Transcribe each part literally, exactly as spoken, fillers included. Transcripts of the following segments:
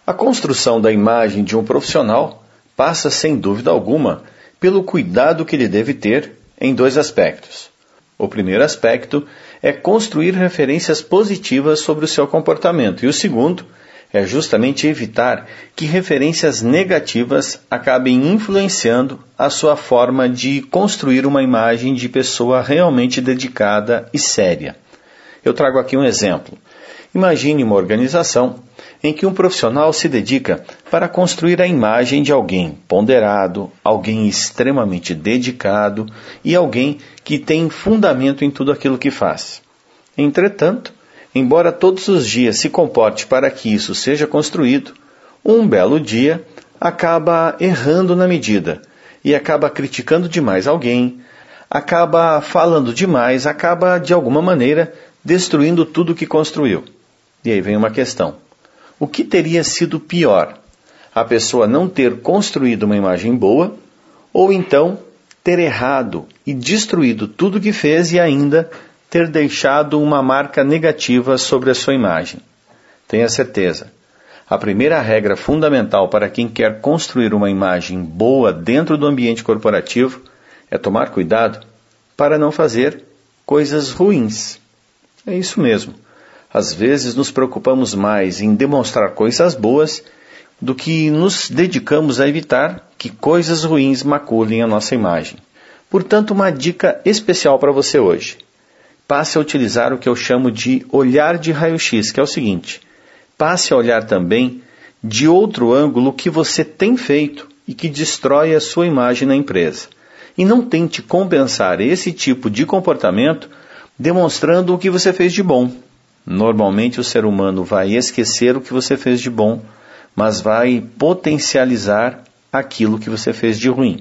A construção da imagem de um profissional passa, sem dúvida alguma, pelo cuidado que ele deve ter em dois aspectos. O primeiro aspecto é construir referências positivas sobre o seu comportamento, e o segundo é justamente evitar que referências negativas acabem influenciando a sua forma de construir uma imagem de pessoa realmente dedicada e séria. Eu trago aqui um exemplo. Imagine uma organização em que um profissional se dedica para construir a imagem de alguém ponderado, alguém extremamente dedicado e alguém que tem fundamento em tudo aquilo que faz. Entretanto, embora todos os dias se comporte para que isso seja construído, um belo dia acaba errando na medida e acaba criticando demais alguém, acaba falando demais, acaba de alguma maneira destruindo tudo o que construiu. E aí vem uma questão. O que teria sido pior? A pessoa não ter construído uma imagem boa ou então ter errado e destruído tudo o que fez e ainda ter deixado uma marca negativa sobre a sua imagem? Tenha certeza. A primeira regra fundamental para quem quer construir uma imagem boa dentro do ambiente corporativo é tomar cuidado para não fazer coisas ruins. É isso mesmo. Às vezes nos preocupamos mais em demonstrar coisas boas do que nos dedicamos a evitar que coisas ruins maculem a nossa imagem. Portanto, uma dica especial para você hoje. Passe a utilizar o que eu chamo de olhar de raio-x, que é o seguinte. Passe a olhar também de outro ângulo o que você tem feito e que destrói a sua imagem na empresa. E não tente compensar esse tipo de comportamento demonstrando o que você fez de bom. Normalmente o ser humano vai esquecer o que você fez de bom, mas vai potencializar aquilo que você fez de ruim.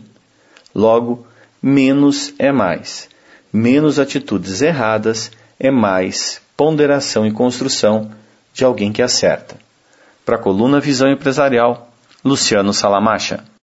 Logo, menos é mais. Menos atitudes erradas é mais ponderação e construção de alguém que acerta. Para a coluna Visão Empresarial, Luciano Salamacha.